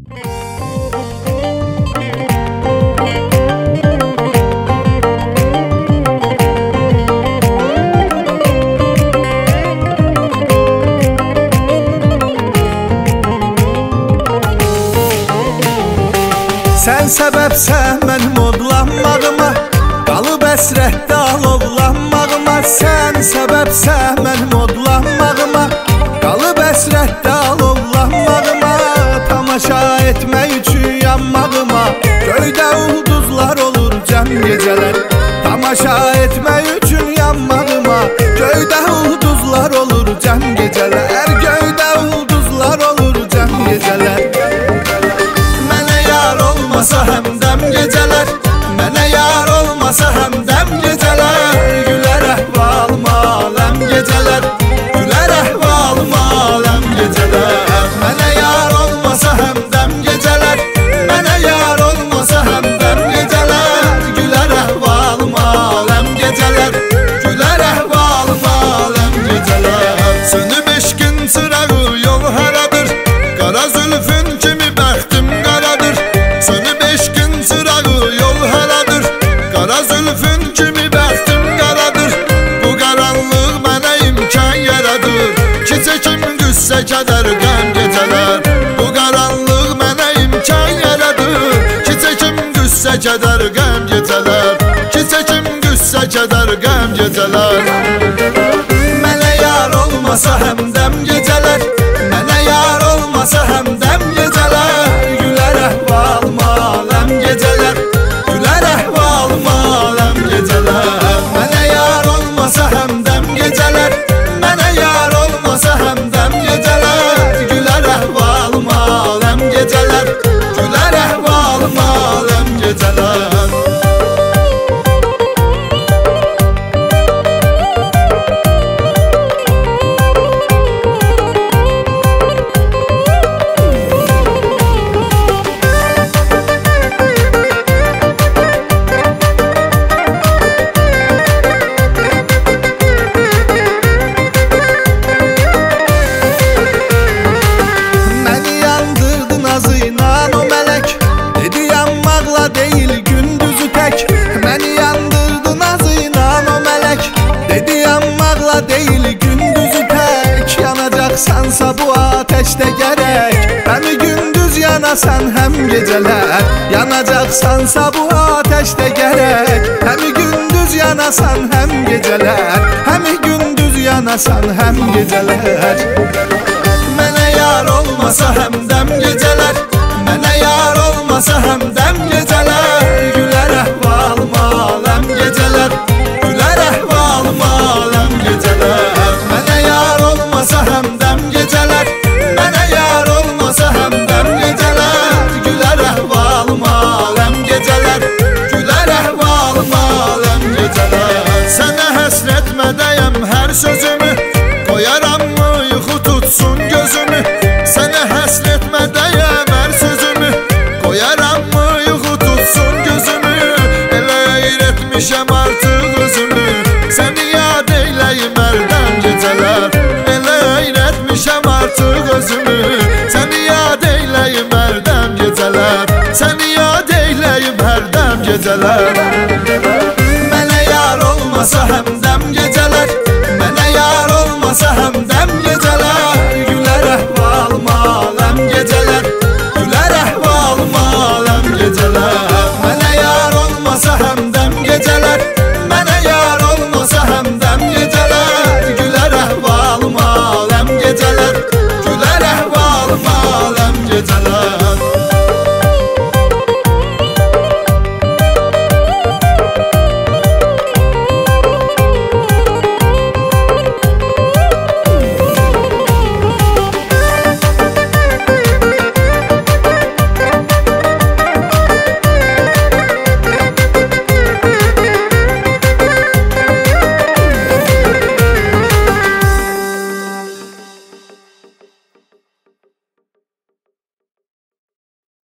Sən səbəbsən mənim odlanmağıma, qalıb əsrətdə alovlanmağıma. Sən səbəbsən mənim odlanmağıma, qalıb əsrətdə alovlanmağıma. Tamaşa etmək üçün yanmağıma, göydə ulduzlar olur cəm gecələr. Tamaşa etmək üçün yanmağıma, göydə ulduzlar olur cəm gecələr. Göydə ulduzlar olur cəm gecələr. Olmasa həmdəm gecələr, mənə yar olmasa həmdəm gecələr. Gülər əhvalım aləm gecələr, gülər əhvalım aləm gecələr. Mənə yar olmasa həmdəm gecələr, mənə yar olmasa həmdəm gecələr. Gülər əhvalım aləm gecələr, gülər əhvalım aləm gecələr. Sönüb eşqin çırağı yol haradır, qara zülfün kimi bəxtim qaradır. Sönüb eşqin çırağı yol haradır, qara zülfün kimi bəxtim qaradır. Bu qaranlıq mənə imkan yaradır, ki çəkim qüssə kədər qəm gecələr. Bu qaranlıq mənə imkan yaradır, ki çəkim qüssə kədər qəm gecələr. Ki çəkim qüssə kədər qəm gecələr. Mənə yar olmasa həmdəm gecələr, mənə yar olmasa həmdəm gecələr. Gülər əhvalım aləm gecələr, gülər əhvalım aləm gecələr. Mənə yar olmasa həmdəm gecələr, mənə yar olmasa həmdəm gecələr. Gülər əhvalım aləm gecələr, gülər əhvalım aləm gecələr. Sansa bu ateşte gerek, hem gündüz yanasan hem geceler. Yanacaksansa bu ateşte gerek, hem gündüz yanasan hem geceler. Hem gündüz yanasan hem geceler. Mənə yar olmasa həmdəm geceler, mənə yar olmasa həmdəm geceler. Gülər əhvalım aləm geceler, gülər əhvalım aləm geceler. Mənə yar olmasa həmdəm geceler, mənə yar olmasa həmdəm geceler. Gülər əhvalım aləm geceler, gülər əhvalım aləm geceler. Sənə həsrətmədəyəm hər sözümü, qoyaram mı yuxu tutsun gözümü. Sənə həsrətmədəyəm hər sözümü, qoyaram mı yuxu tutsun gözümü. Elə eyrətmişəm artıq özümü, səni yad eyləyim əldən gecələr. Elə eyrətmişəm artıq özümü, səni yad eyləyim əldən gecələr. Səni yad eyləyim hərdən gecələr. Mənə yar olmasa həm